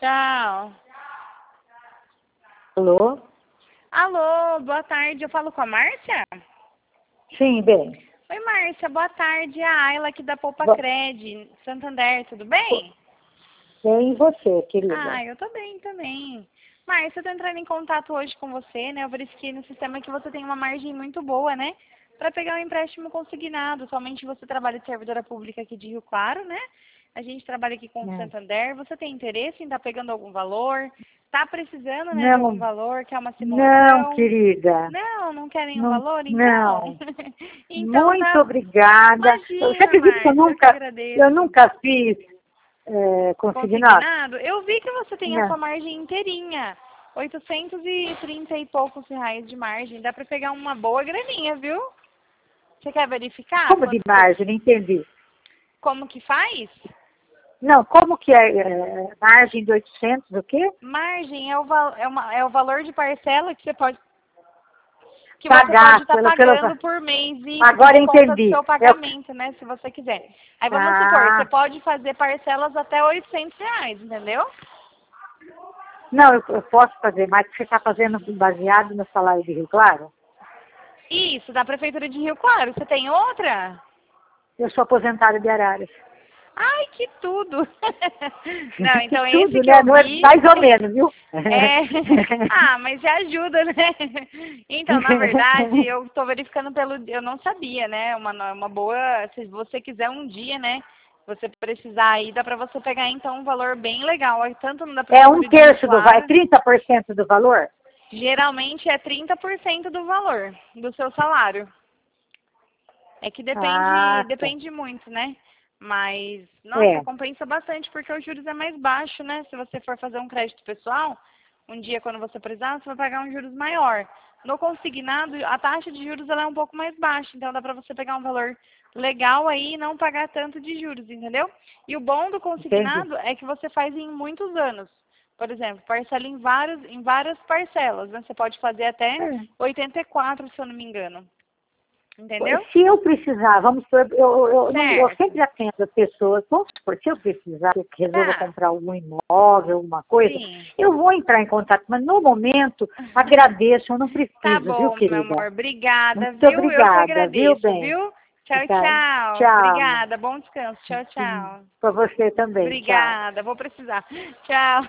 Tchau. Alô? Alô, boa tarde. Eu falo com a Márcia? Sim, bem. Oi, Márcia. Boa tarde. A Ayla aqui da Poupa Cred, Santander. Tudo bem? Bem, e você, querida? Eu tô bem também. Márcia, eu tô entrando em contato hoje com você, né? Eu verifiquei no sistema que você tem uma margem muito boa, né? Para pegar um empréstimo consignado. Somente você trabalha de servidora pública aqui de Rio Claro, né? A gente trabalha aqui com o Santander. Você tem interesse em estar pegando algum valor? Tá precisando, né, de algum valor? Quer uma simulação? Não, querida. Não quer nenhum Não, valor? Então, não. então Muito tá. obrigada. Você Imagina, acredita que Márcia, eu que agradeço. eu nunca fiz consignado? Consignado? Eu vi que você tem a Não. sua margem inteirinha. 830 e poucos reais de margem. Dá para pegar uma boa graninha, viu? Você quer verificar? Como de margem? Não entendi. Como que faz? Não, como que é margem de 800, o quê? Margem é o valor de parcela que você pode Pagar estar pagando por mês e Agora por conta do entendi. seu pagamento, né? Se você quiser. Aí vamos supor, você pode fazer parcelas até 800 reais, entendeu? Não, eu posso fazer, mas você está fazendo baseado no salário de Rio Claro? Isso, da Prefeitura de Rio Claro. Você tem outra? Eu sou aposentada de Araras. Ai, que tudo! Não, então Que esse tudo, que né? eu Não é vi... mais ou menos, viu? mas já ajuda, né? Então, na verdade, eu estou verificando eu não sabia, né? Uma boa... Se você quiser um dia, né? Você precisar aí, dá para você pegar, então, um valor bem legal. Tanto no da Prefeitura Um de Rio terço do valor, Claro, 30% do valor? geralmente é 30% do valor do seu salário. É que Tá. depende muito, né? Mas, nossa, compensa bastante, porque os juros é mais baixo, né? Se você for fazer um crédito pessoal, um dia quando você precisar, você vai pagar um juros maior. No consignado, a taxa de juros ela é um pouco mais baixa, então dá para você pegar um valor legal aí e não pagar tanto de juros, entendeu? E o bom do consignado é que você faz em muitos anos. Por exemplo, parcela em várias parcelas, né? Você pode fazer até 84, se eu não me engano. Entendeu? Se eu precisar, vamos supor, eu Certo. sempre atendo pessoas, vamos supor, se eu precisar, eu resolvo comprar algum imóvel, alguma coisa, Sim. eu vou entrar em contato, mas no momento, agradeço, eu não preciso, Tá viu, bom, querida? meu amor. Obrigada, Muito viu? Eu que obrigada, viu, agradeço, bem? viu? Tchau, Tá. tchau. Tchau. Obrigada. Bom descanso. Tchau, tchau. Para você também, tchau. Obrigada. Vou precisar. Tchau.